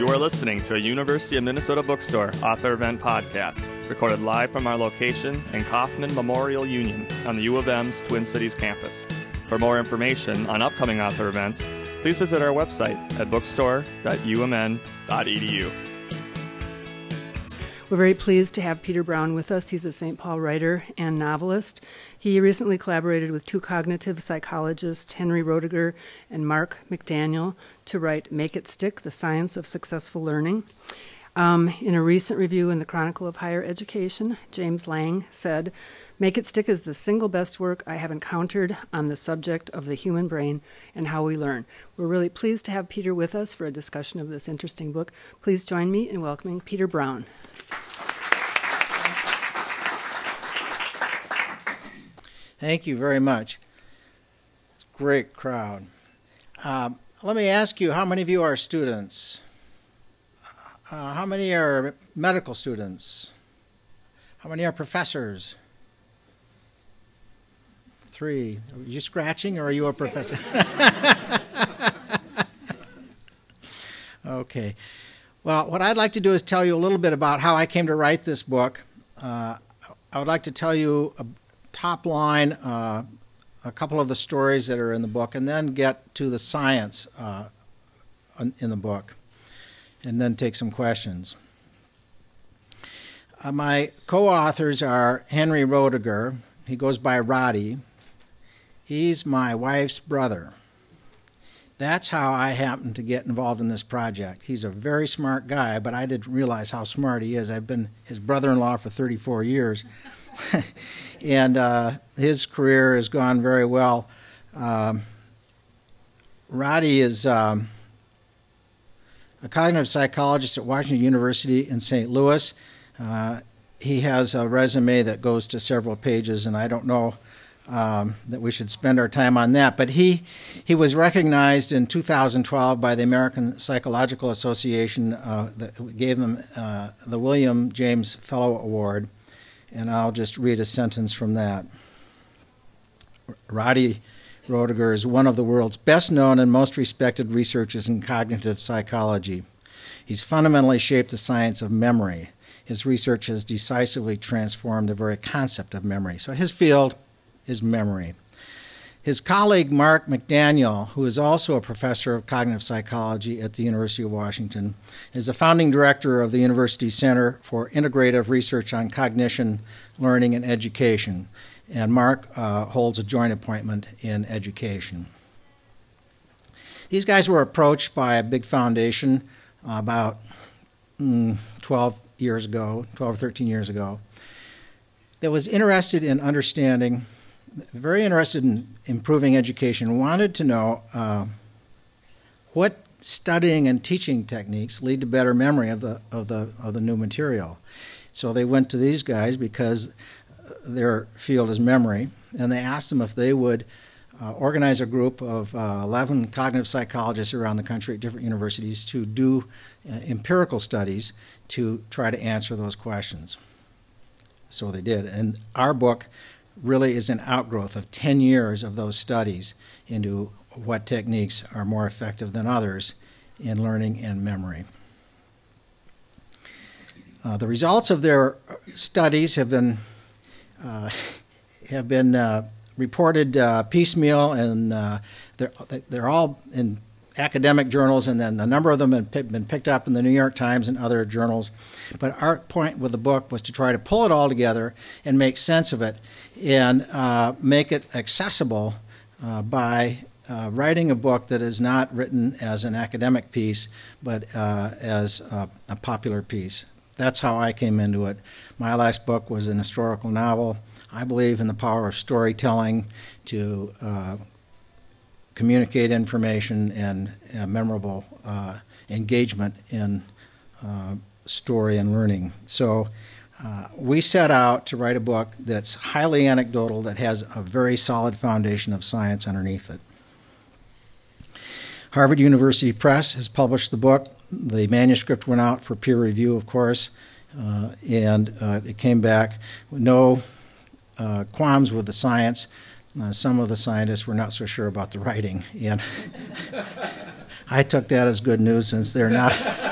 are listening to a University of Minnesota Bookstore author event podcast, recorded live from our location in Kauffman Memorial Union on the U of M's Twin Cities campus. For more information on upcoming author events, please visit our website at bookstore.umn.edu. We're very pleased to have Peter Brown with us. He's a St. Paul writer and novelist. He recently collaborated with two cognitive psychologists, Henry Roediger and Mark McDaniel, to write Make It Stick, The Science of Successful Learning. In a recent review in the Chronicle of Higher Education, James Lang said, Make It Stick is the single best work I have encountered on the subject of the human brain and how we learn. We're really pleased to have Peter with us for a discussion of this interesting book. Please join me in welcoming Peter Brown. Thank you very much. It's a great crowd. Let me ask you, how many of you are students? How many are medical students? How many are professors? 3. Are you scratching, or are you a professor? Okay. Well, what I'd like to do is tell you a little bit about how I came to write this book. I would like to tell you a top line, a couple of the stories that are in the book, and then get to the science in the book, and then take some questions. My co-authors are Henry Roediger. He goes by Roddy. He's my wife's brother. That's how I happened to get involved in this project. He's a very smart guy, but I didn't realize how smart he is. I've been his brother-in-law for 34 years. And his career has gone very well. Roddy is a cognitive psychologist at Washington University in St. Louis. He has a resume that goes to several pages, and I don't know that we should spend our time on that. But he was recognized in 2012 by the American Psychological Association that gave him the William James Fellow Award. And I'll just read a sentence from that. Roddy Roediger is one of the world's best known and most respected researchers in cognitive psychology. He's fundamentally shaped the science of memory. His research has decisively transformed the very concept of memory. So his field is memory. His colleague Mark McDaniel, who is also a professor of cognitive psychology at the University of Washington, is the founding director of the University Center for Integrative Research on Cognition, Learning, and Education. And Mark holds a joint appointment in education. These guys were approached by a big foundation about 12 or 13 years ago, that was interested in understanding, very interested in improving education, wanted to know what studying and teaching techniques lead to better memory of the new material. So they went to these guys because their field is memory, and they asked them if they would organize a group of 11 cognitive psychologists around the country at different universities to do empirical studies to try to answer those questions. So they did, and our book really is an outgrowth of 10 years of those studies into what techniques are more effective than others in learning and memory. The results of their studies have been reported piecemeal, and they're all in academic journals, and then a number of them have been picked up in the New York Times and other journals. But our point with the book was to try to pull it all together and make sense of it and make it accessible by writing a book that is not written as an academic piece, but as a popular piece. That's how I came into it. My last book was an historical novel. I believe in the power of storytelling to communicate information and memorable engagement in story and learning. So we set out to write a book that's highly anecdotal, that has a very solid foundation of science underneath it. Harvard University Press has published the book. The manuscript went out for peer review, of course, and it came back with no qualms with the science. Some of the scientists were not so sure about the writing, and I took that as good news, since they're not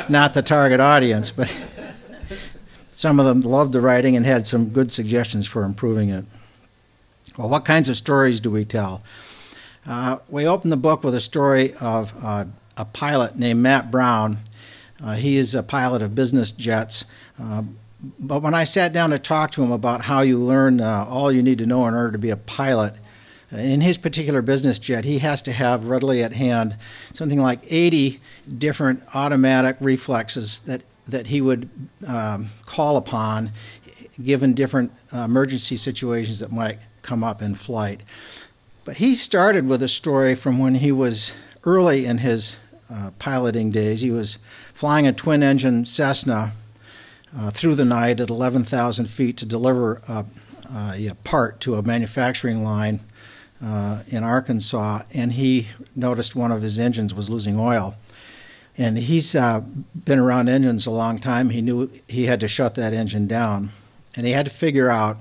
not the target audience, but some of them loved the writing and had some good suggestions for improving it. Well, what kinds of stories do we tell? We open the book with a story of a pilot named Matt Brown. He is a pilot of business jets. But when I sat down to talk to him about how you learn all you need to know in order to be a pilot, in his particular business jet, he has to have readily at hand something like 80 different automatic reflexes that he would call upon given different emergency situations that might come up in flight. But he started with a story from when he was early in his piloting days. He was flying a twin-engine Cessna through the night at 11,000 feet to deliver a part to a manufacturing line in Arkansas, and he noticed one of his engines was losing oil. And he's been around engines a long time. He knew he had to shut that engine down, and he had to figure out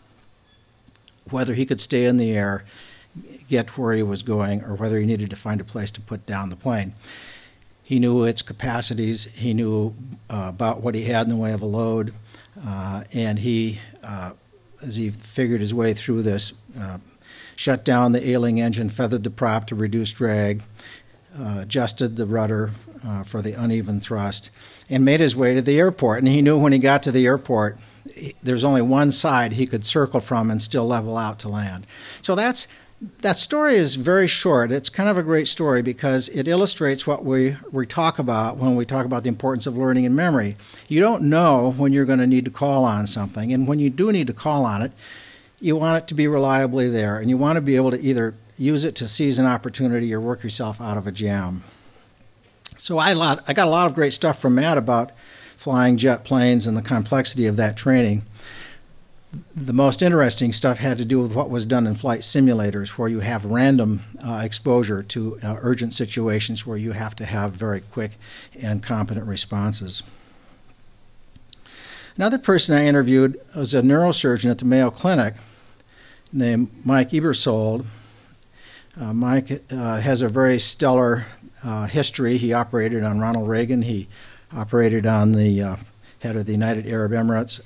whether he could stay in the air, get where he was going, or whether he needed to find a place to put down the plane. He knew its capacities. He knew about what he had in the way of a load, and he, as he figured his way through this, shut down the ailing engine, feathered the prop to reduce drag, adjusted the rudder for the uneven thrust, and made his way to the airport. And he knew when he got to the airport, there's only one side he could circle from and still level out to land. So that story is very short. It's kind of a great story because it illustrates what we talk about when we talk about the importance of learning and memory. You don't know when you're going to need to call on something, and when you do need to call on it, you want it to be reliably there, and you want to be able to either use it to seize an opportunity or work yourself out of a jam. So I got a lot of great stuff from Matt about flying jet planes and the complexity of that training. The most interesting stuff had to do with what was done in flight simulators, where you have random exposure to urgent situations where you have to have very quick and competent responses. Another person I interviewed was a neurosurgeon at the Mayo Clinic named Mike Ebersold. Mike has a very stellar history. He operated on Ronald Reagan. He operated on the head of the United Arab Emirates.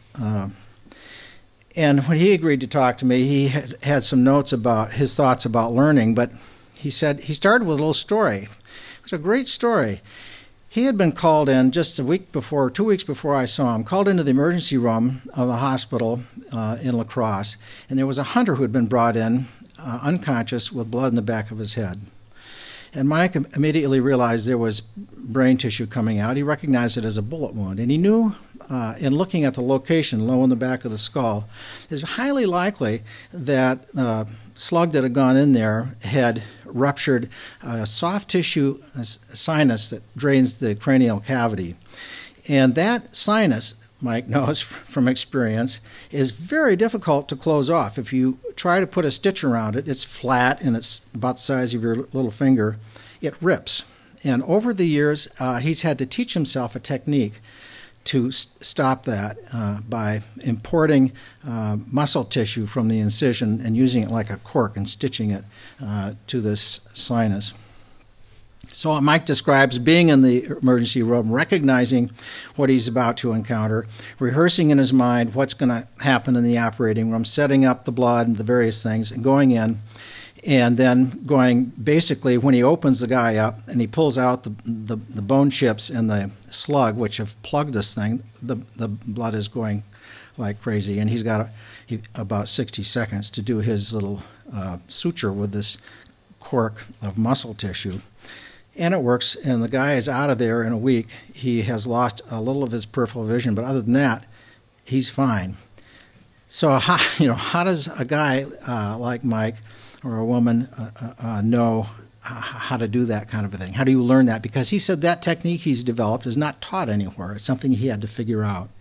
And when he agreed to talk to me, he had some notes about his thoughts about learning, but he said he started with a little story. It was a great story. He had been called in just 2 weeks before I saw him, called into the emergency room of the hospital in La Crosse, and there was a hunter who had been brought in unconscious with blood in the back of his head. And Mike immediately realized there was brain tissue coming out. He recognized it as a bullet wound, and he knew in looking at the location low in the back of the skull, it's highly likely that slug that had gone in there had ruptured a soft tissue sinus that drains the cranial cavity. And that sinus, Mike knows from experience, is very difficult to close off. If you try to put a stitch around it, it's flat and it's about the size of your little finger, it rips. And over the years, he's had to teach himself a technique to stop that by importing muscle tissue from the incision and using it like a cork and stitching it to this sinus. So Mike describes being in the emergency room, recognizing what he's about to encounter, rehearsing in his mind what's going to happen in the operating room, setting up the blood and the various things, and going in, and then going basically when he opens the guy up and he pulls out the bone chips and the slug, which have plugged this thing, the blood is going like crazy, and he's got about 60 seconds to do his little suture with this cork of muscle tissue. And it works, and the guy is out of there in a week. He has lost a little of his peripheral vision, but other than that, he's fine. So how does a guy like Mike or a woman know how to do that kind of a thing? How do you learn that? Because he said that technique he's developed is not taught anywhere. It's something he had to figure out.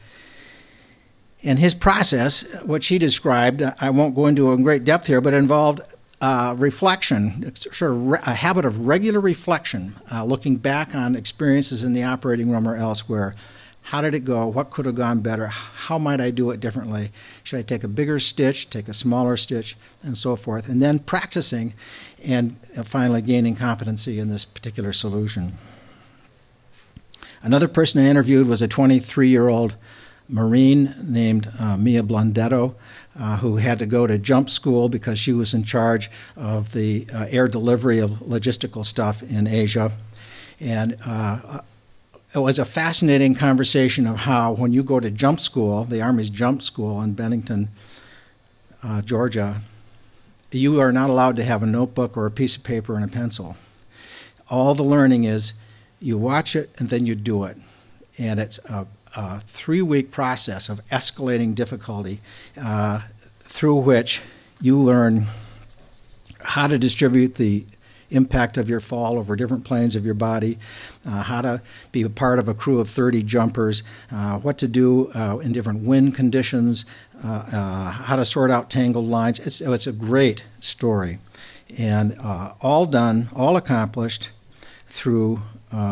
And his process, which he described, I won't go into in great depth here, but involved reflection, sort of a habit of regular reflection, looking back on experiences in the operating room or elsewhere. How did it go? What could have gone better? How might I do it differently? Should I take a bigger stitch, take a smaller stitch, and so forth? And then practicing and finally gaining competency in this particular solution. Another person I interviewed was a 23-year-old Marine named Mia Blondetto, who had to go to jump school because she was in charge of the air delivery of logistical stuff in Asia. And it was a fascinating conversation of how when you go to jump school, the Army's jump school in Bennington, Georgia, you are not allowed to have a notebook or a piece of paper and a pencil. All the learning is you watch it and then you do it. And it's a 3-week process of escalating difficulty through which you learn how to distribute the impact of your fall over different planes of your body, how to be a part of a crew of 30 jumpers, what to do in different wind conditions, how to sort out tangled lines. It's a great story. And all done, all accomplished through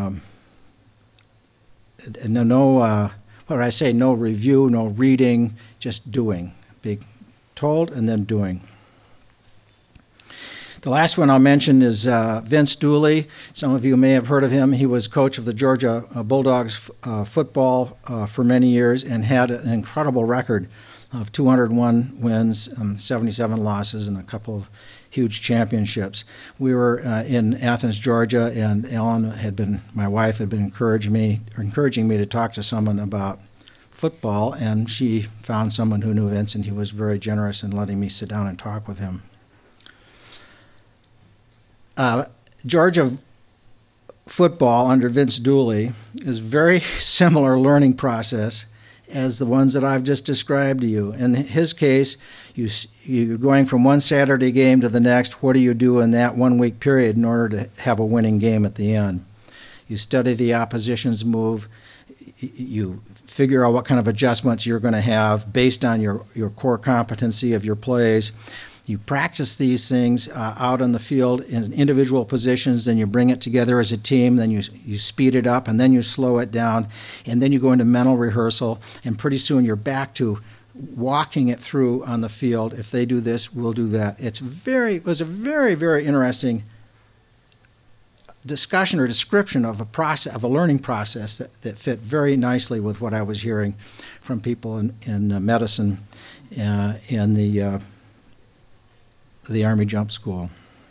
no review, no reading, just doing. Being told and then doing. The last one I'll mention is Vince Dooley. Some of you may have heard of him. He was coach of the Georgia Bulldogs football for many years and had an incredible record of 201 wins, 77 losses, and a couple of huge championships. We were in Athens, Georgia, and Ellen my wife had been encouraging me to talk to someone about football, and she found someone who knew Vince, and he was very generous in letting me sit down and talk with him. Georgia football under Vince Dooley is a very similar learning process as the ones that I've just described to you. In his case, you're going from one Saturday game to the next. What do you do in that 1-week period in order to have a winning game at the end? You study the opposition's move. You figure out what kind of adjustments you're going to have based on your core competency of your plays. You practice these things out on the field in individual positions, then you bring it together as a team, then you speed it up, and then you slow it down, and then you go into mental rehearsal, and pretty soon you're back to walking it through on the field. If they do this, we'll do that. It was a very, very interesting discussion or description of a learning process that fit very nicely with what I was hearing from people in medicine in the Army Jump School.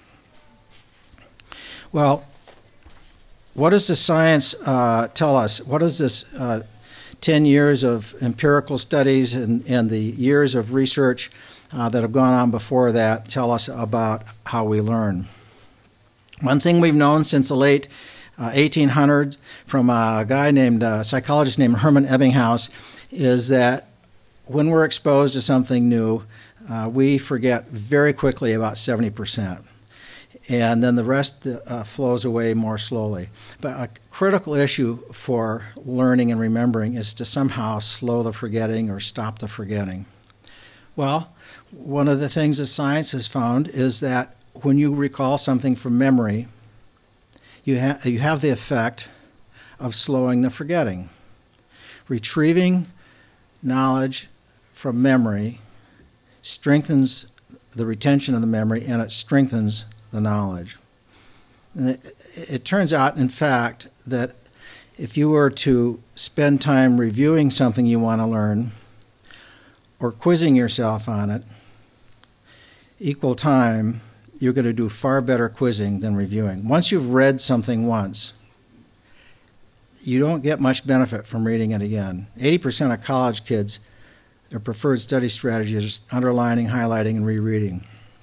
Well, what does the science tell us? What does this 10 years of empirical studies and the years of research that have gone on before that tell us about how we learn? One thing we've known since the late 1800s from a guy psychologist named Hermann Ebbinghaus is that when we're exposed to something new, we forget very quickly, about 70%. And then the rest flows away more slowly. But a critical issue for learning and remembering is to somehow slow the forgetting or stop the forgetting. Well, one of the things that science has found is that when you recall something from memory, you have the effect of slowing the forgetting. Retrieving knowledge from memory strengthens the retention of the memory, and it strengthens the knowledge. And it turns out, in fact, that if you were to spend time reviewing something you want to learn or quizzing yourself on it, equal time, you're going to do far better quizzing than reviewing. Once you've read something once, you don't get much benefit from reading it again. 80% of college kids, their preferred study strategy is underlining, highlighting, and rereading.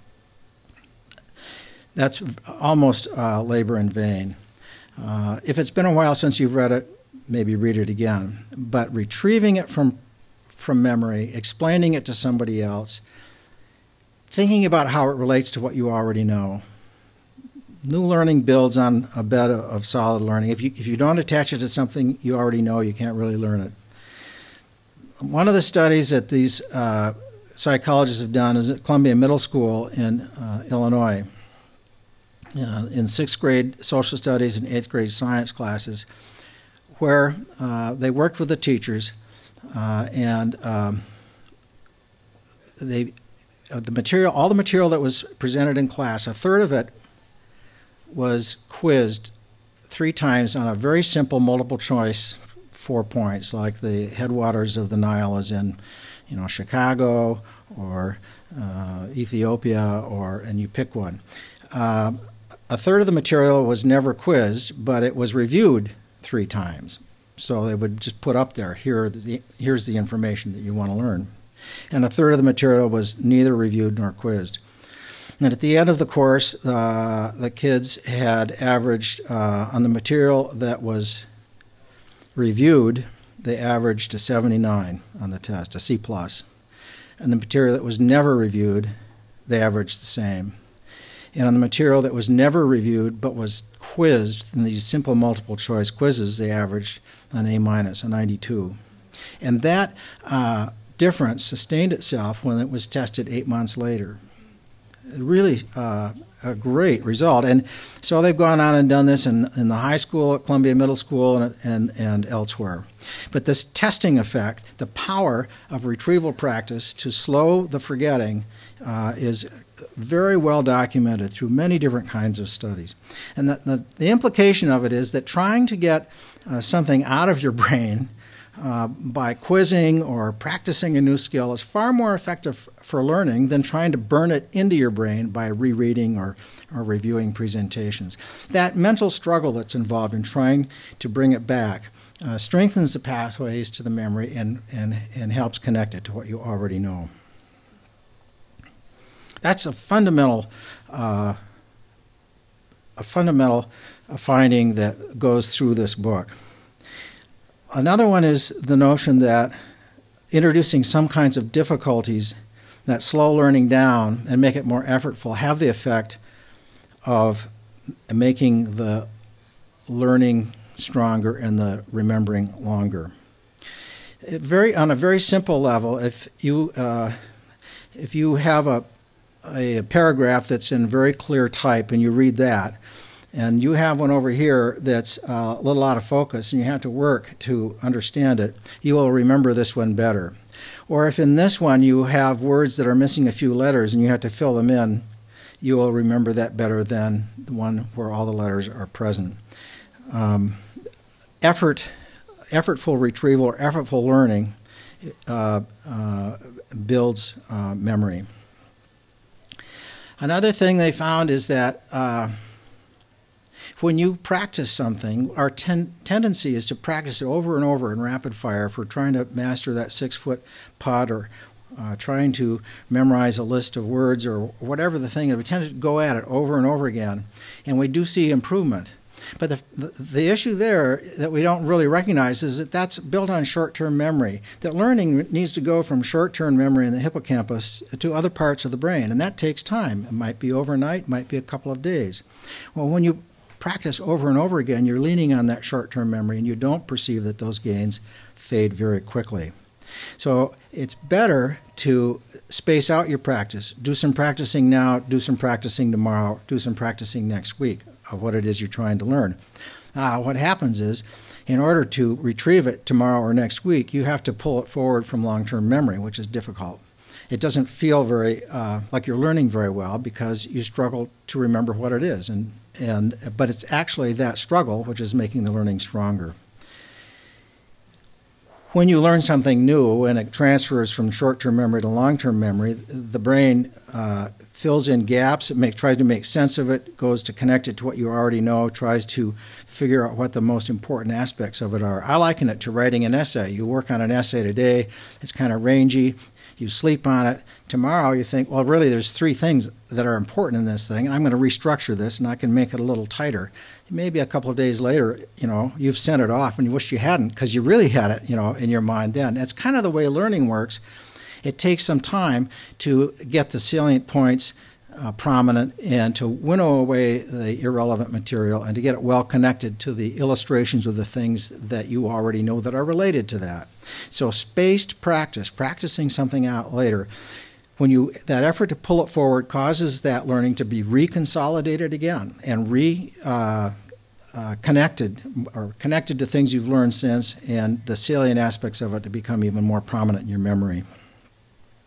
That's almost labor in vain. If it's been a while since you've read it, maybe read it again. But retrieving it from memory, explaining it to somebody else, thinking about how it relates to what you already know. New learning builds on a bed of solid learning. If you don't attach it to something you already know, you can't really learn it. One of the studies that these psychologists have done is at Columbia Middle School in Illinois. In 6th grade social studies and 8th grade science classes, where they worked with the teachers and all the material that was presented in class, a third of it was quizzed 3 times on a very simple multiple choice 4 points, like the headwaters of the Nile is in, Chicago or Ethiopia, and you pick one. A third of the material was never quizzed, but it was reviewed 3 times. So they would just put up there, here's the information that you want to learn. And a third of the material was neither reviewed nor quizzed. And at the end of the course, the kids had averaged, on the material that was reviewed, they averaged a 79 on the test, a C+. And the material that was never reviewed, they averaged the same. And on the material that was never reviewed but was quizzed in these simple multiple choice quizzes, they averaged an A-, a 92. And that difference sustained itself when it was tested 8 months later. Really a great result. And so they've gone on and done this in the high school, at Columbia Middle School, and elsewhere. But this testing effect, the power of retrieval practice to slow the forgetting, is very well documented through many different kinds of studies. And the implication of it is that trying to get something out of your brain by quizzing or practicing a new skill is far more effective for learning than trying to burn it into your brain by rereading or reviewing presentations. That mental struggle that's involved in trying to bring it back strengthens the pathways to the memory and helps connect it to what you already know. That's a fundamental finding that goes through this book. Another one is the notion that introducing some kinds of difficulties that slow learning down and make it more effortful have the effect of making the learning stronger and the remembering longer. On a very simple level, if you have a paragraph that's in very clear type and you read that, and you have one over here that's a little out of focus and you have to work to understand it, you will remember this one better. Or if in this one you have words that are missing a few letters and you have to fill them in, you will remember that better than the one where all the letters are present. Effortful retrieval or effortful learning builds memory. Another thing they found is that when you practice something, our tendency is to practice it over and over in rapid fire. If we're trying to master that 6-foot putt or trying to memorize a list of words or whatever the thing is, we tend to go at it over and over again, and we do see improvement. But the issue there that we don't really recognize is that that's built on short-term memory, that learning needs to go from short-term memory in the hippocampus to other parts of the brain, and that takes time. It might be overnight, it might be a couple of days. Well, when you practice over and over again, you're leaning on that short-term memory, and you don't perceive that those gains fade very quickly. So it's better to space out your practice. Do some practicing now, do some practicing tomorrow, do some practicing next week of what it is you're trying to learn. What happens is, in order to retrieve it tomorrow or next week, you have to pull it forward from long-term memory, which is difficult. It doesn't feel very like you're learning very well because you struggle to remember what it is. But it's actually that struggle which is making the learning stronger. When you learn something new and it transfers from short-term memory to long-term memory, the brain fills in gaps. It tries to make sense of it, goes to connect it to what you already know, tries to figure out what the most important aspects of it are. I liken it to writing an essay. You work on an essay today. It's kind of rangy. You sleep on it. Tomorrow you think, well, really there's 3 things that are important in this thing, and I'm going to restructure this, and I can make it a little tighter. Maybe a couple of days later, you've sent it off, and you wish you hadn't because you really had it, in your mind then. That's kind of the way learning works. It takes some time to get the salient points prominent and to winnow away the irrelevant material and to get it well connected to the illustrations of the things that you already know that are related to that. So spaced practice, practicing something out later, that effort to pull it forward causes that learning to be reconsolidated again and connected to things you've learned since, and the salient aspects of it to become even more prominent in your memory.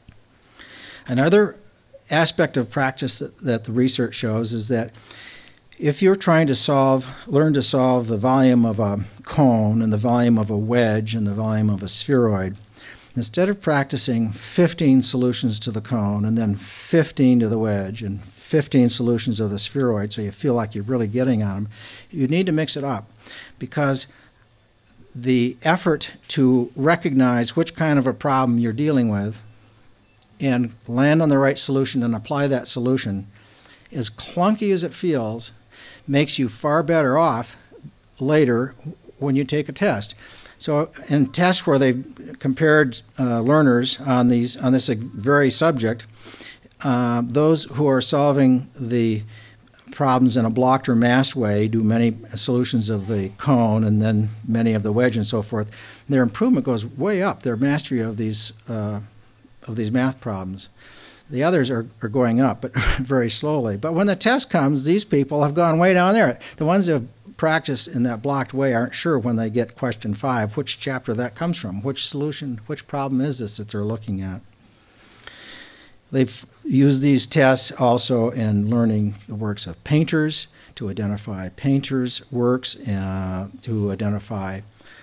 Another aspect of practice that the research shows is that If you're trying to learn to solve the volume of a cone and the volume of a wedge and the volume of a spheroid, instead of practicing 15 solutions to the cone and then 15 to the wedge and 15 solutions of the spheroid so you feel like you're really getting on them, you need to mix it up, because the effort to recognize which kind of a problem you're dealing with and land on the right solution and apply that solution, as clunky as it feels, makes you far better off later when you take a test. So in tests where they've compared learners on this very subject, those who are solving the problems in a blocked or masked way do many solutions of the cone and then many of the wedge and so forth. Their improvement goes way up, their mastery of these math problems. The others are going up, but very slowly. But when the test comes, these people have gone way down there. The ones that have practiced in that blocked way aren't sure when they get question 5 which chapter that comes from, which solution, which problem is this that they're looking at. They've used these tests also in learning the works of painters, to identify painters' works, to identify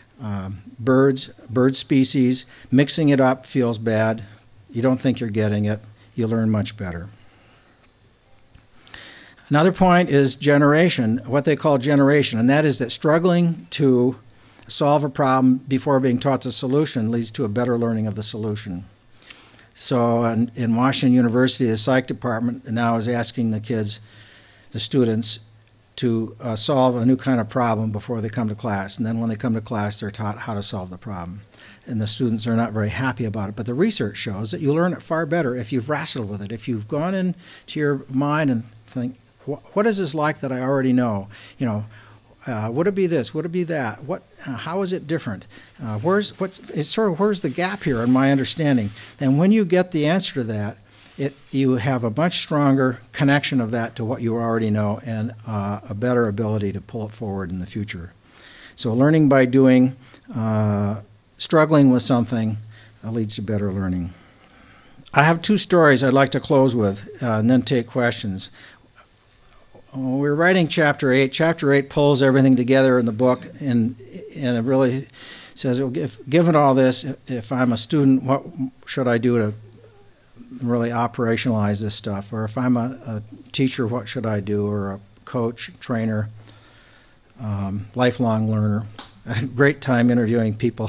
bird species. Mixing it up feels bad. You don't think you're getting it. You learn much better. Another point is generation, what they call generation, and that is that struggling to solve a problem before being taught the solution leads to a better learning of the solution. So in Washington University, the psych department now is asking the students, to solve a new kind of problem before they come to class. And then when they come to class, they're taught how to solve the problem. And the students are not very happy about it. But the research shows that you learn it far better if you've wrestled with it, if you've gone into your mind and think, what is this like that I already know? Would it be this? Would it be that? How is it different? Where's the gap here in my understanding? Then when you get the answer to that, you have a much stronger connection of that to what you already know and a better ability to pull it forward in the future. So learning by doing, struggling with something leads to better learning. I have 2 stories I'd like to close with and then take questions. When we're writing Chapter 8. Chapter 8 pulls everything together in the book, and it really says, given all this, if I'm a student, what should I do to really operationalize this stuff? Or if I'm a teacher, what should I do? Or a coach, trainer, lifelong learner. I had a great time interviewing people.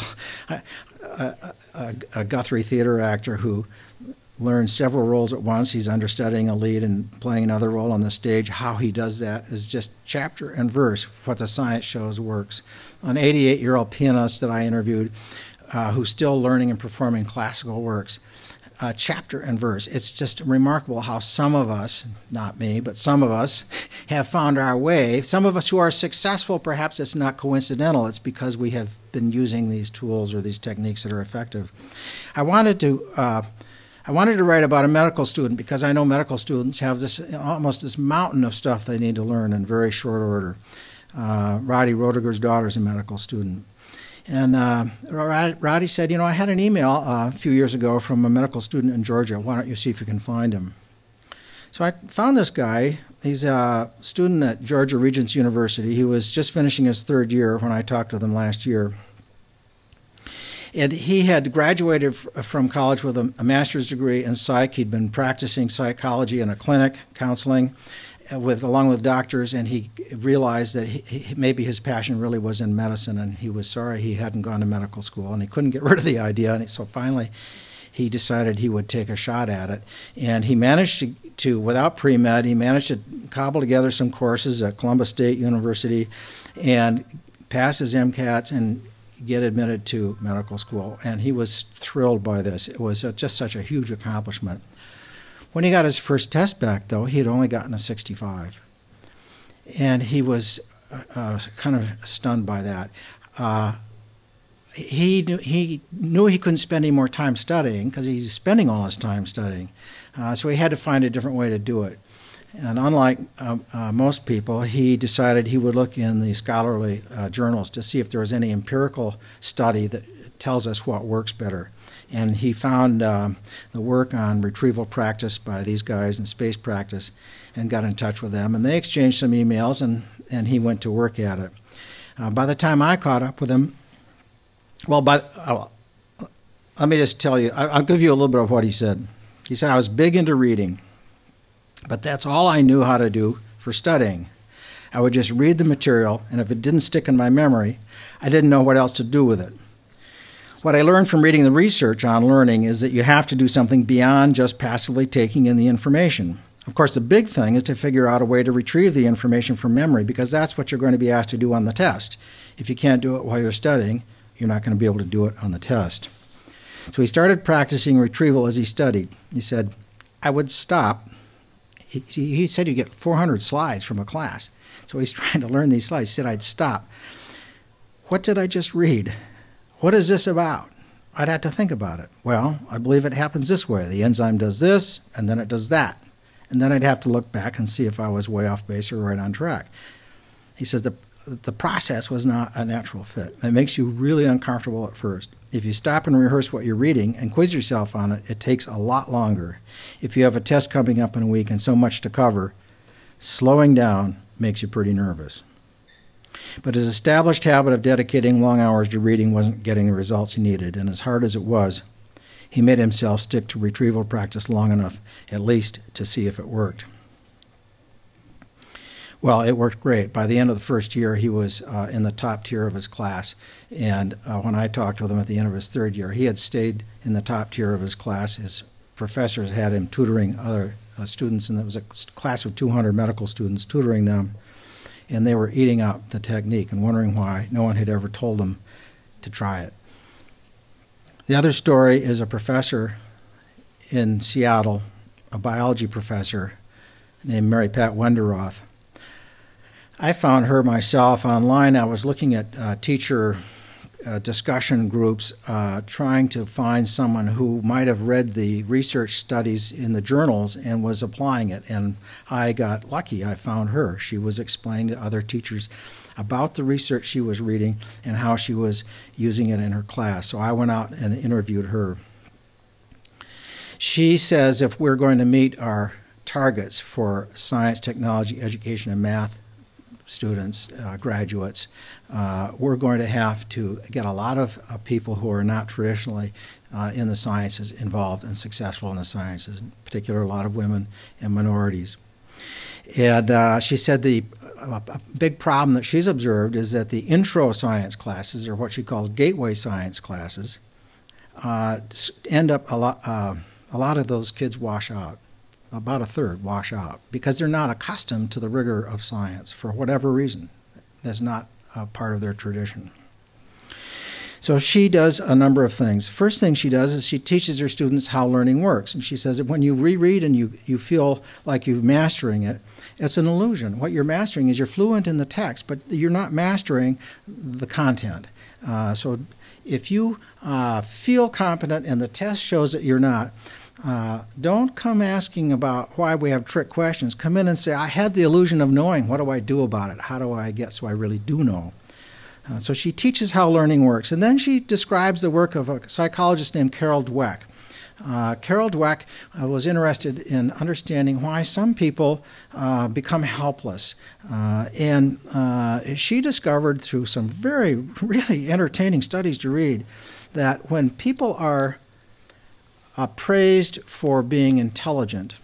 A Guthrie theater actor who learns several roles at once. He's understudying a lead and playing another role on the stage. How he does that is just chapter and verse, what the science shows works. An 88-year-old pianist that I interviewed who's still learning and performing classical works. Chapter and verse. It's just remarkable how some of us, not me, but some of us have found our way. Some of us who are successful, perhaps it's not coincidental. It's because we have been using these tools or these techniques that are effective. I wanted to write about a medical student because I know medical students have almost this mountain of stuff they need to learn in very short order. Roddy Roediger's daughter is a medical student. And Roddy said, I had an email a few years ago from a medical student in Georgia. Why don't you see if you can find him? So I found this guy. He's a student at Georgia Regents University. He was just finishing his 3rd year when I talked to them last year. And he had graduated from college with a master's degree in psych. He'd been practicing psychology in a clinic, counseling, along with doctors, and he realized that maybe his passion really was in medicine, and he was sorry he hadn't gone to medical school, and he couldn't get rid of the idea. And so finally, he decided he would take a shot at it. And he managed to without pre-med, he managed to cobble together some courses at Columbus State University and pass his MCATs and get admitted to medical school. And he was thrilled by this. It was just such a huge accomplishment. When he got his first test back, though, he had only gotten a 65. And he was kind of stunned by that. He knew he couldn't spend any more time studying because he's spending all his time studying. So he had to find a different way to do it. And unlike most people, he decided he would look in the scholarly journals to see if there was any empirical study that tells us what works better. And he found the work on retrieval practice by these guys and space practice and got in touch with them. And they exchanged some emails, and he went to work at it. By the time I caught up with him, let me just tell you, I'll give you a little bit of what he said. He said, I was big into reading, but that's all I knew how to do for studying. I would just read the material, and if it didn't stick in my memory, I didn't know what else to do with it. What I learned from reading the research on learning is that you have to do something beyond just passively taking in the information. Of course, the big thing is to figure out a way to retrieve the information from memory, because that's what you're going to be asked to do on the test. If you can't do it while you're studying, you're not going to be able to do it on the test. So he started practicing retrieval as he studied. He said, I would stop. He said you get 400 slides from a class. So he's trying to learn these slides. He said, I'd stop. What did I just read? What is this about? I'd have to think about it. Well, I believe it happens this way. The enzyme does this, and then it does that. And then I'd have to look back and see if I was way off base or right on track. He said the process was not a natural fit. It makes you really uncomfortable at first. If you stop and rehearse what you're reading and quiz yourself on it, it takes a lot longer. If you have a test coming up in a week and so much to cover, slowing down makes you pretty nervous. But his established habit of dedicating long hours to reading wasn't getting the results he needed, and as hard as it was, he made himself stick to retrieval practice long enough, at least, to see if it worked. Well, it worked great. By the end of the first year, he was in the top tier of his class, and when I talked with him at the end of his third year, he had stayed in the top tier of his class. His professors had him tutoring other students, and it was a class of 200 medical students, tutoring them, and they were eating up the technique and wondering why no one had ever told them to try it. The other story is a professor in Seattle, a biology professor named Mary Pat Wenderoth. I found her myself online. I was looking at teacher discussion groups, trying to find someone who might have read the research studies in the journals and was applying it. And I got lucky. I found her. She was explaining to other teachers about the research she was reading and how she was using it in her class. So I went out and interviewed her. She says if we're going to meet our targets for science, technology, education, and math students, graduates, we're going to have to get a lot of people who are not traditionally in the sciences involved and successful in the sciences, in particular a lot of women and minorities. And she said a big problem that she's observed is that the intro science classes, or what she calls gateway science classes, end up a lot of those kids wash out. About a third wash out because they're not accustomed to the rigor of science for whatever reason. That's not a part of their tradition. So she does a number of things. First thing she does is she teaches her students how learning works. And she says that when you reread and you feel like you're mastering it, it's an illusion. What you're mastering is you're fluent in the text, but you're not mastering the content. So if you feel competent and the test shows that you're not, don't come asking about why we have trick questions. Come in and say, I had the illusion of knowing. What do I do about it? How do I get so I really do know? So she teaches how learning works. And then she describes the work of a psychologist named Carol Dweck. Carol Dweck was interested in understanding why some people become helpless. And she discovered through some really entertaining studies to read that when people are praised for being intelligent,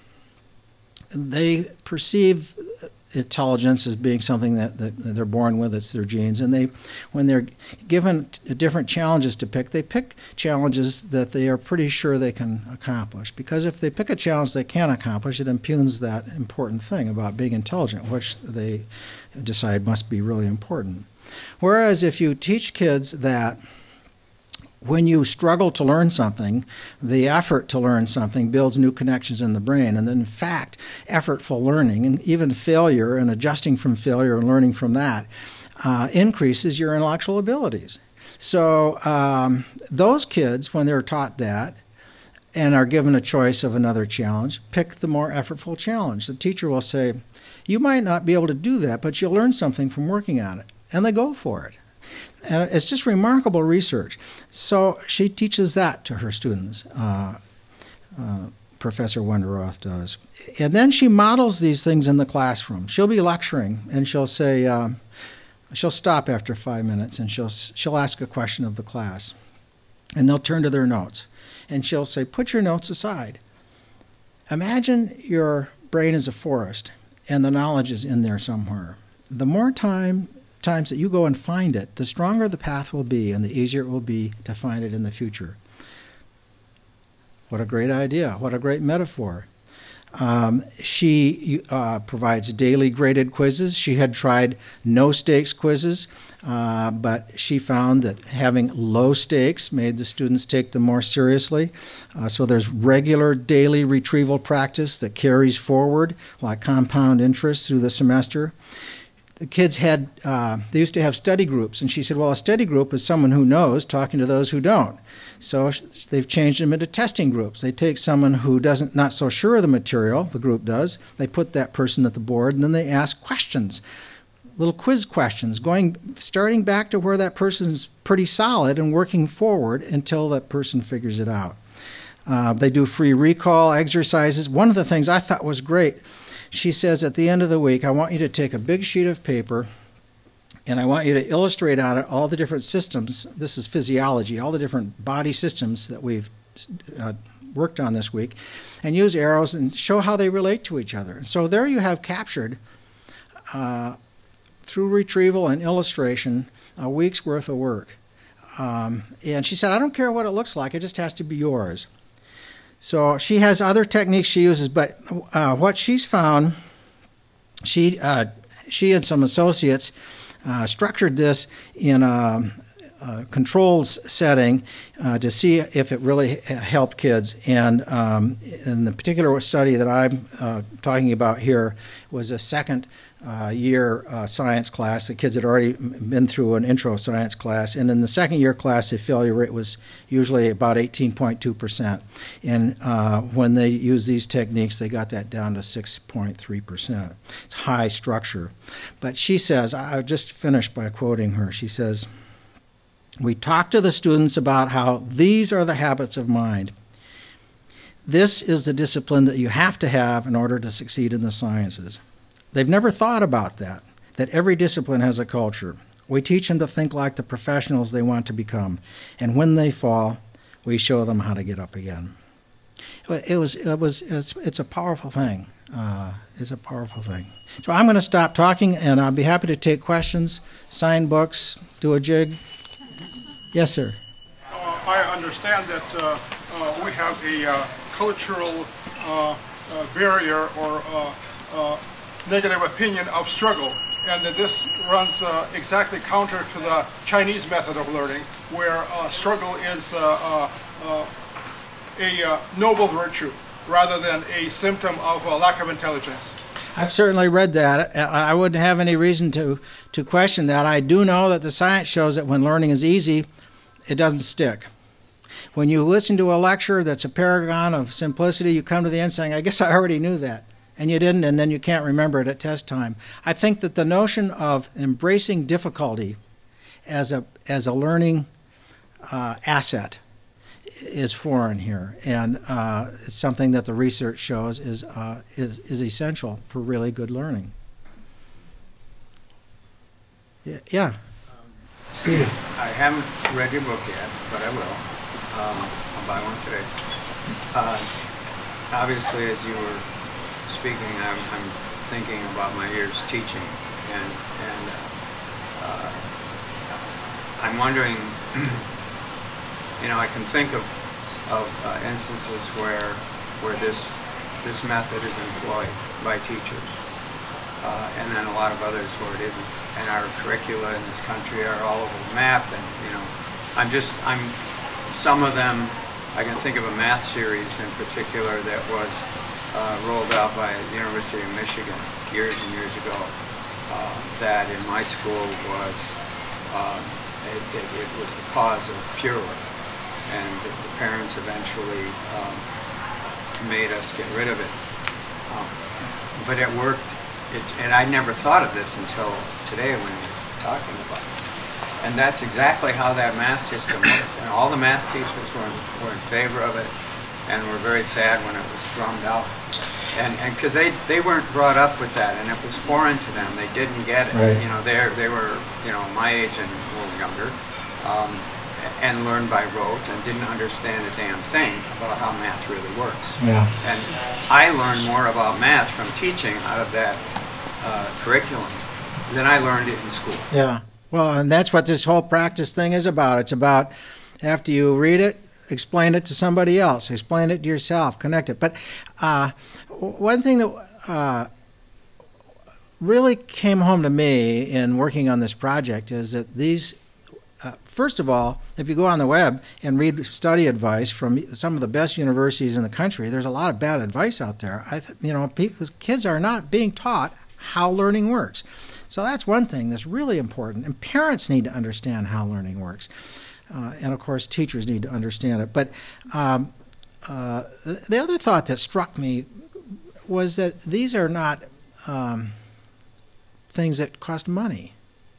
they perceive intelligence as being something that they're born with. It's their genes. And when they're given different challenges to pick, they pick challenges that they are pretty sure they can accomplish. Because if they pick a challenge they can't accomplish, it impugns that important thing about being intelligent, which they decide must be really important. Whereas if you teach kids that when you struggle to learn something, the effort to learn something builds new connections in the brain. And then, in fact, effortful learning and even failure and adjusting from failure and learning from that increases your intellectual abilities. So those kids, when they're taught that and are given a choice of another challenge, pick the more effortful challenge. The teacher will say, you might not be able to do that, but you'll learn something from working on it. And they go for it. And it's just remarkable research. So she teaches that to her students. Professor Wenderoth does. And then she models these things in the classroom. She'll be lecturing, and she'll say, she'll stop after 5 minutes, and she'll ask a question of the class. And they'll turn to their notes. And she'll say, put your notes aside. Imagine your brain is a forest, and the knowledge is in there somewhere. The more times that you go and find it, the stronger the path will be, and the easier it will be to find it in the future. What a great idea. What a great metaphor. She provides daily graded quizzes. She had tried no-stakes quizzes, but she found that having low stakes made the students take them more seriously. So there's regular daily retrieval practice that carries forward like compound interest through the semester. The kids they used to have study groups, and she said, well, a study group is someone who knows talking to those who don't. So they've changed them into testing groups. They take someone who not so sure of the material, the group does, they put that person at the board, and then they ask questions, little quiz questions, starting back to where that person's pretty solid and working forward until that person figures it out. They do free recall exercises. One of the things I thought was great, she says at the end of the week, I want you to take a big sheet of paper and I want you to illustrate on it all the different systems. This is physiology, all the different body systems that we've worked on this week, and use arrows and show how they relate to each other. And so there you have captured, through retrieval and illustration, a week's worth of work. And she said, I don't care what it looks like, it just has to be yours. So she has other techniques she uses, but what she's found, she and some associates structured this in a controlled setting to see if it really helped kids. And in the particular study that I'm talking about here was a second year science class. The kids had already been through an intro science class, and in the second year class the failure rate was usually about 18.2%. And when they used these techniques they got that down to 6.3%. It's high structure. But she says, I just finished by quoting her, she says, we talk to the students about how these are the habits of mind. This is the discipline that you have to have in order to succeed in the sciences. They've never thought about that every discipline has a culture. We teach them to think like the professionals they want to become. And when they fall, we show them how to get up again. It's a powerful thing. It's a powerful thing. So I'm going to stop talking, and I'll be happy to take questions, sign books, do a jig. Yes, sir. I understand that we have a cultural barrier or negative opinion of struggle, and that this runs exactly counter to the Chinese method of learning, where struggle is a noble virtue rather than a symptom of lack of intelligence. I've certainly read that. I wouldn't have any reason to question that. I do know that the science shows that when learning is easy, it doesn't stick. When you listen to a lecture that's a paragon of simplicity, you come to the end saying, I guess I already knew that. And you didn't, and then you can't remember it at test time. I think that the notion of embracing difficulty as a learning asset is foreign here, and it's something that the research shows is essential for really good learning. Yeah. Steve. I haven't read your book yet, but I will. I'll buy one today. Obviously, as you were speaking, I'm thinking about my years teaching, and I'm wondering, I can think of instances where this method is employed by teachers, and then a lot of others where it isn't. And our curricula in this country are all over the map, and some of them, I can think of a math series in particular that was rolled out by the University of Michigan years and years ago, that in my school was it was the cause of furor, and the parents eventually made us get rid of it. But it worked, and I never thought of this until today when we were talking about it. And that's exactly how that math system worked. And all the math teachers were in favor of it, and were very sad when it was drummed out. And because they weren't brought up with that, and it was foreign to them. They didn't get it. Right. You know, they were, you know, my age and a little younger, and learned by rote and didn't understand a damn thing about how math really works. Yeah. And I learned more about math from teaching out of that curriculum than I learned it in school. Yeah. Well, and that's what this whole practice thing is about. It's about, after you read it, explain it to somebody else, explain it to yourself, connect it. But one thing that really came home to me in working on this project is that these, first of all, if you go on the web and read study advice from some of the best universities in the country, there's a lot of bad advice out there. Kids are not being taught how learning works. So that's one thing that's really important. And parents need to understand how learning works. And, of course, teachers need to understand it. But the other thought that struck me was that these are not things that cost money.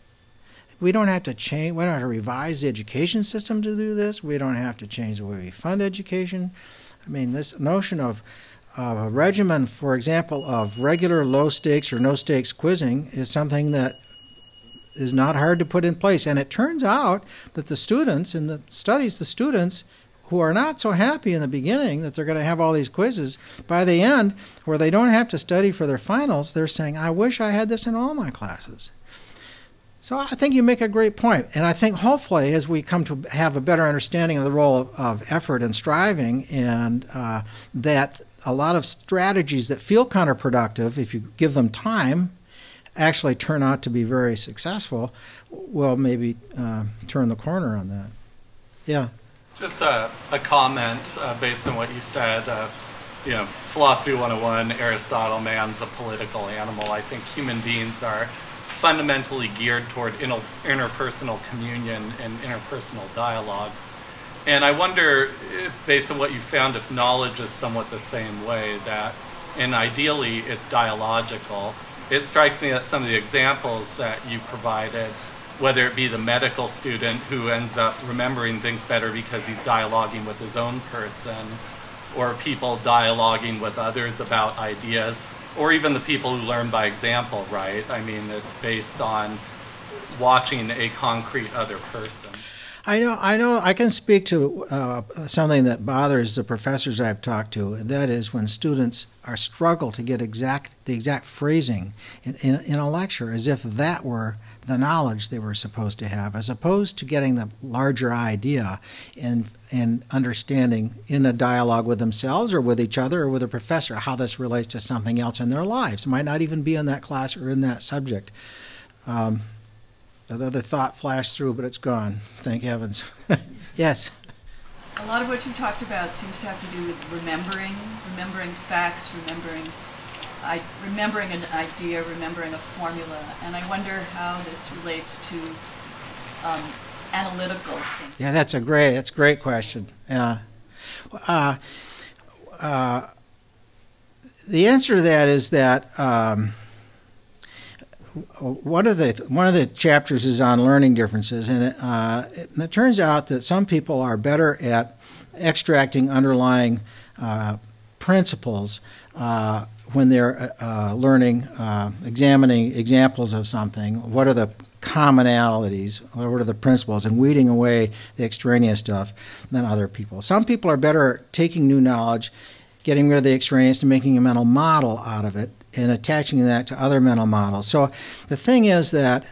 We don't have to change. We don't have to revise the education system to do this. We don't have to change the way we fund education. I mean, this notion of a regimen, for example, of regular low-stakes or no-stakes quizzing is something that is not hard to put in place. And it turns out that the students in the studies, the students who are not so happy in the beginning that they're going to have all these quizzes, by the end, where they don't have to study for their finals, they're saying, I wish I had this in all my classes. So I think you make a great point. And I think hopefully as we come to have a better understanding of the role of effort and striving, and that a lot of strategies that feel counterproductive, if you give them time, actually turn out to be very successful, will maybe turn the corner on that. Yeah. Just a comment based on what you said. Philosophy 101, Aristotle, man's a political animal. I think human beings are fundamentally geared toward interpersonal communion and interpersonal dialogue. And I wonder, if, based on what you found, if knowledge is somewhat the same way, and ideally it's dialogical. It strikes me that some of the examples that you provided, whether it be the medical student who ends up remembering things better because he's dialoguing with his own person, or people dialoguing with others about ideas, or even the people who learn by example, right? I mean, it's based on watching a concrete other person. I know. I can speak to something that bothers the professors I've talked to, and that is when students struggle to get the exact phrasing in a lecture, as if that were the knowledge they were supposed to have, as opposed to getting the larger idea and understanding in a dialogue with themselves or with each other or with a professor how this relates to something else in their lives. It might not even be in that class or in that subject. Another thought flashed through, but it's gone. Thank heavens. Yes. A lot of what you talked about seems to have to do with remembering facts, remembering an idea, remembering a formula, and I wonder how this relates to analytical thinking. Yeah, that's a great question. The answer to that is that one of the chapters is on learning differences, and it turns out that some people are better at extracting underlying principles when they're learning, examining examples of something. What are the commonalities? What are the principles? And weeding away the extraneous stuff than other people. Some people are better at taking new knowledge, getting rid of the extraneous and making a mental model out of it, and attaching that to other mental models. So the thing is that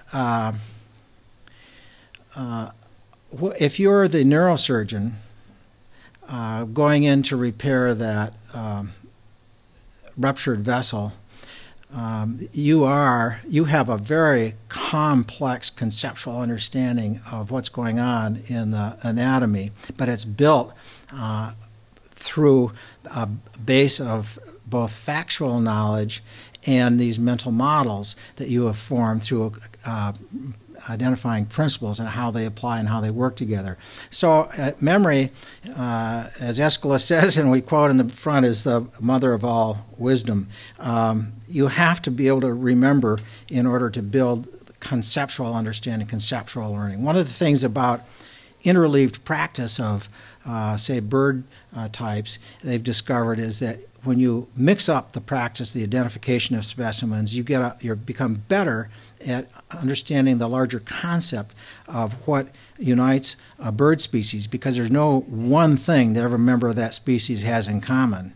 if you're the neurosurgeon going in to repair that ruptured vessel, you have a very complex conceptual understanding of what's going on in the anatomy, but it's built through a base of both factual knowledge and these mental models that you have formed through identifying principles and how they apply and how they work together. So memory, as Aeschylus says, and we quote in the front, is the mother of all wisdom. You have to be able to remember in order to build conceptual understanding, conceptual learning. One of the things about interleaved practice of, say, bird types, they've discovered is that when you mix up the practice, the identification of specimens, you become better at understanding the larger concept of what unites a bird species, because there's no one thing that every member of that species has in common.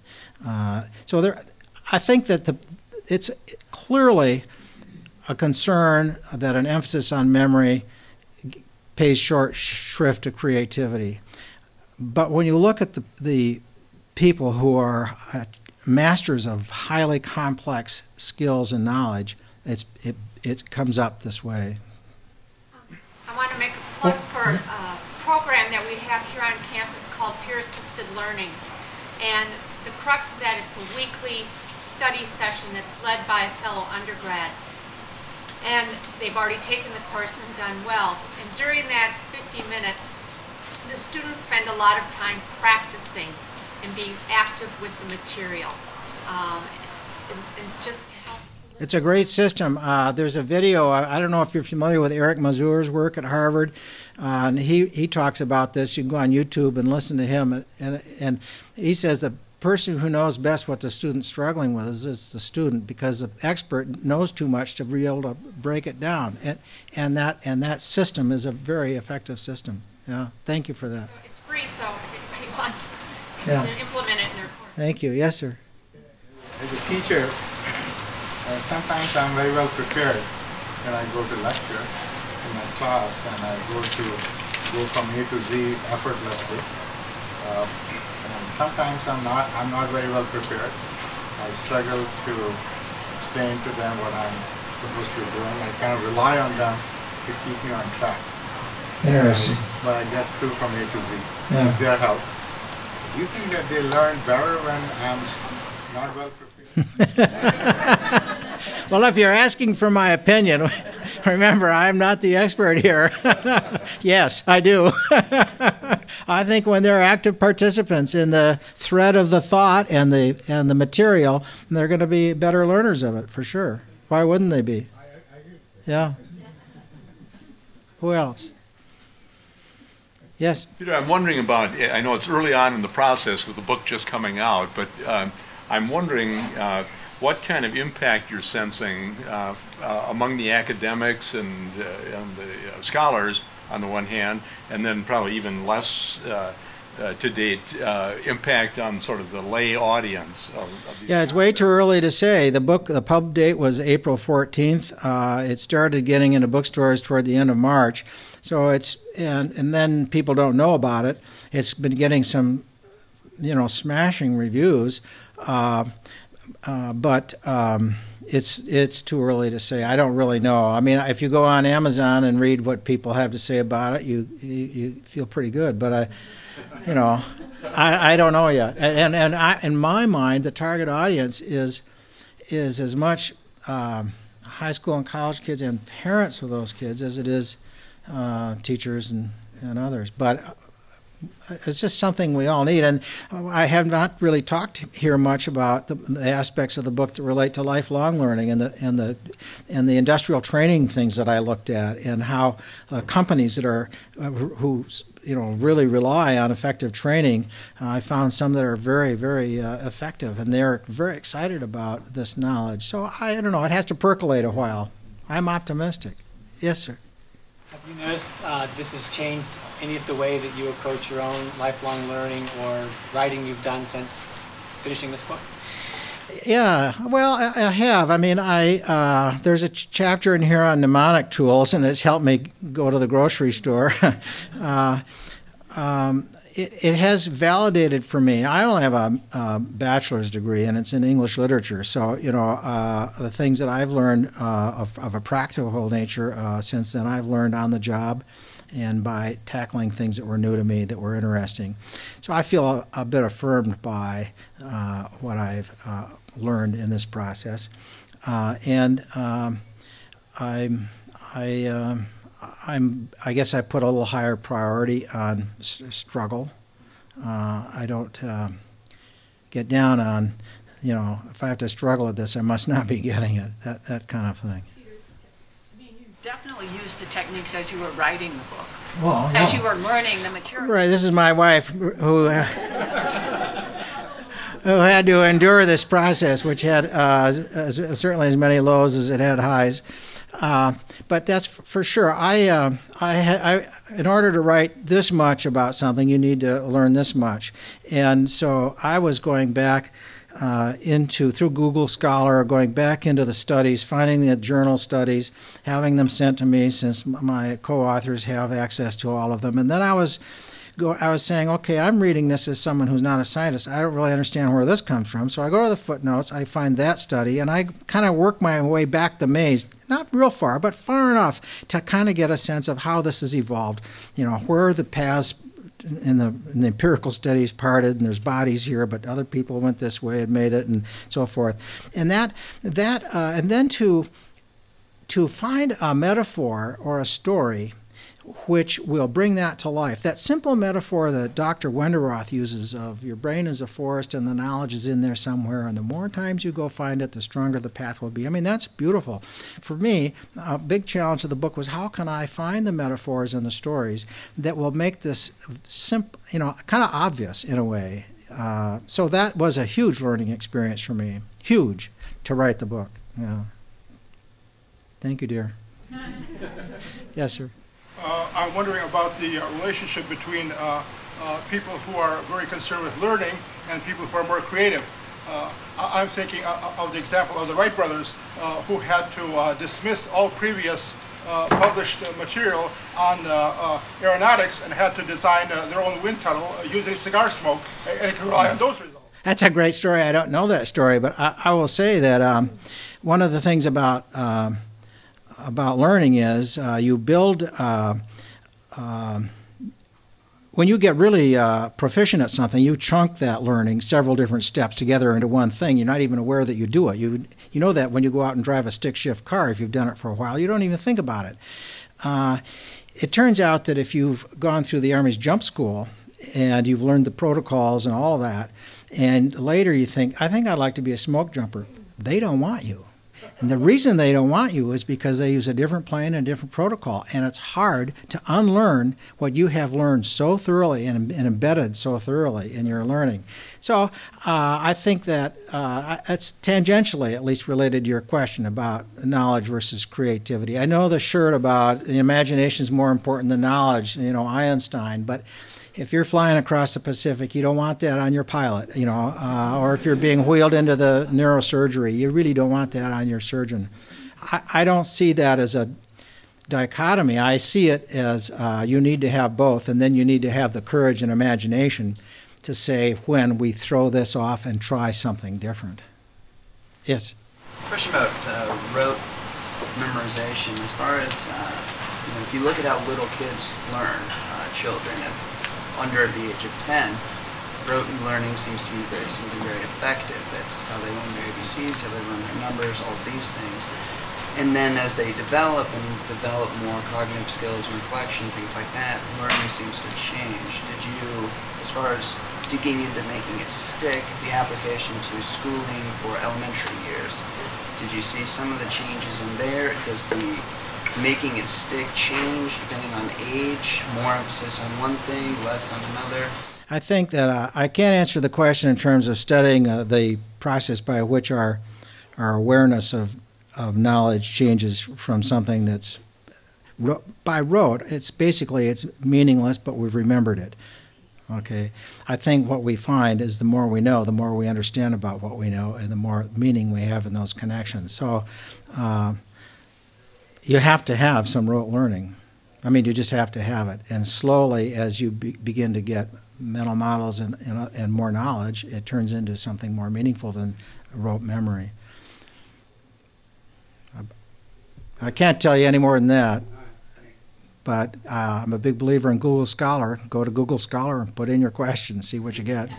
I think that it's clearly a concern that an emphasis on memory pays short shrift to creativity. But when you look at the people who are masters of highly complex skills and knowledge, it comes up this way. I want to make a plug for a program that we have here on campus called Peer-Assisted Learning. And the crux of that, it's a weekly study session that's led by a fellow undergrad. And they've already taken the course and done well. And during that 50 minutes, the students spend a lot of time practicing and being active with the material. And just to help. It's a great system. There's a video. I don't know if you're familiar with Eric Mazur's work at Harvard. And he talks about this. You can go on YouTube and listen to him. And he says the person who knows best what the student's struggling with is the student, because the expert knows too much to be able to break it down. And that system is a very effective system. Yeah. Thank you for that. So it's free, so if anybody wants to implement it in their course. Thank you. Yes, sir. As a teacher, sometimes I'm very well prepared when I go to lecture in my class, and I go from A to Z effortlessly. And sometimes I'm not very well prepared. I struggle to explain to them what I'm supposed to be doing. I kind of rely on them to keep me on track. Interesting. But I get through from A to Z with their help. Do you think that they learn better when I'm not well prepared? Well, if you're asking for my opinion, remember, I'm not the expert here. Yes, I do. I think when they're active participants in the thread of the thought and the material, they're going to be better learners of it, for sure. Why wouldn't they be? I agree. Yeah. Who else? Yes. Peter, I'm wondering about, I know it's early on in the process with the book just coming out, but I'm wondering what kind of impact you're sensing among the academics and the scholars on the one hand, and then probably even less to date impact on sort of the lay audience of these. Yeah, it's way too early to say. The pub date was April 14th. It started getting into bookstores toward the end of March. So and then people don't know about it. It's been getting some, smashing reviews. But it's too early to say. I don't really know. I mean, if you go on Amazon and read what people have to say about it, you feel pretty good. But I don't know yet. And in my mind, the target audience is as much high school and college kids and parents of those kids as it is teachers and others. But it's just something we all need. And I have not really talked here much about the aspects of the book that relate to lifelong learning and the industrial training things that I looked at, and how companies that are who really rely on effective training, I found some that are very, very effective, and they're very excited about this knowledge. So I don't know. It has to percolate a while. I'm optimistic. Yes, sir. Have you noticed this has changed any of the way that you approach your own lifelong learning or writing you've done since finishing this book? Yeah, well, I have. I mean, there's a chapter in here on mnemonic tools, and it's helped me go to the grocery store. It has validated for me. I only have a bachelor's degree, and it's in English literature. So, the things that I've learned of a practical nature since then, I've learned on the job and by tackling things that were new to me that were interesting. So I feel a bit affirmed by what I've learned in this process. I guess I put a little higher priority on struggle. I don't get down on, if I have to struggle with this, I must not be getting it. That kind of thing. definitely used the techniques as you were writing the book, Well, as you were learning the material. Right. This is my wife who had to endure this process, which had certainly as many lows as it had highs. But that's for sure. In order to write this much about something, you need to learn this much. And so I was going back through Google Scholar, going back into the studies, finding the journal studies, having them sent to me since my co-authors have access to all of them. And then I was saying, okay, I'm reading this as someone who's not a scientist. I don't really understand where this comes from. So I go to the footnotes, I find that study, and I kind of work my way back the maze, not real far, but far enough to kind of get a sense of how this has evolved. You know, where are the paths in the empirical studies parted, and there's bodies here, but other people went this way and made it, and so forth. And and then to find a metaphor or a story which will bring that to life. That simple metaphor that Dr. Wenderoth uses of your brain is a forest and the knowledge is in there somewhere, and the more times you go find it, the stronger the path will be. I mean, that's beautiful. For me, a big challenge of the book was how can I find the metaphors and the stories that will make this simple, kind of obvious in a way. So that was a huge learning experience for me. Huge, to write the book. Yeah. Thank you, dear. Yes, sir. I'm wondering about the relationship between people who are very concerned with learning and people who are more creative. I'm thinking of the example of the Wright brothers who had to dismiss all previous published material on aeronautics and had to design their own wind tunnel using cigar smoke, and it could rely on those results. That's a great story. I don't know that story, but I will say that one of the things about learning is you build, when you get really proficient at something, you chunk that learning several different steps together into one thing. You're not even aware that you do it. You know that when you go out and drive a stick shift car, if you've done it for a while, you don't even think about it. It turns out that if you've gone through the Army's jump school and you've learned the protocols and all of that, and later you think, I think I'd like to be a smoke jumper, they don't want you. And the reason they don't want you is because they use a different plane and a different protocol. And it's hard to unlearn what you have learned so thoroughly and embedded so thoroughly in your learning. So I think that it's tangentially at least related to your question about knowledge versus creativity. I know the shirt about the imagination is more important than knowledge, Einstein, but if you're flying across the Pacific, you don't want that on your pilot, or if you're being wheeled into the neurosurgery, you really don't want that on your surgeon. I don't see that as a dichotomy. I see it as you need to have both, and then you need to have the courage and imagination to say when we throw this off and try something different. Yes? Question about rote memorization. As far as, if you look at how little kids learn, children under the age of 10, rote learning seems to be something very effective. That's how they learn their ABCs, how they learn their numbers, all of these things. And then as they develop more cognitive skills, reflection, things like that, learning seems to change. Did you, as far as digging into making it stick, the application to schooling for elementary years, did you see some of the changes in there? Does the making it stick change depending on age, more emphasis on one thing, less on another? I think that I can't answer the question in terms of studying the process by which our awareness of knowledge changes from something that's by rote. It's meaningless, but we've remembered it. Okay, I think what we find is the more we know, the more we understand about what we know, and the more meaning we have in those connections. So you have to have some rote learning. I mean, you just have to have it. And slowly, as you begin to get mental models and more knowledge, it turns into something more meaningful than rote memory. I can't tell you any more than that, but I'm a big believer in Google Scholar. Go to Google Scholar and put in your question, see what you get.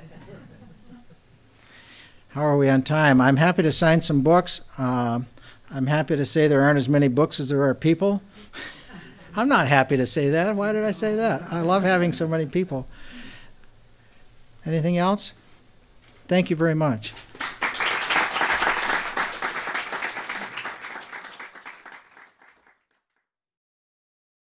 How are we on time? I'm happy to sign some books. I'm happy to say there aren't as many books as there are people. I'm not happy to say that. Why did I say that? I love having so many people. Anything else? Thank you very much.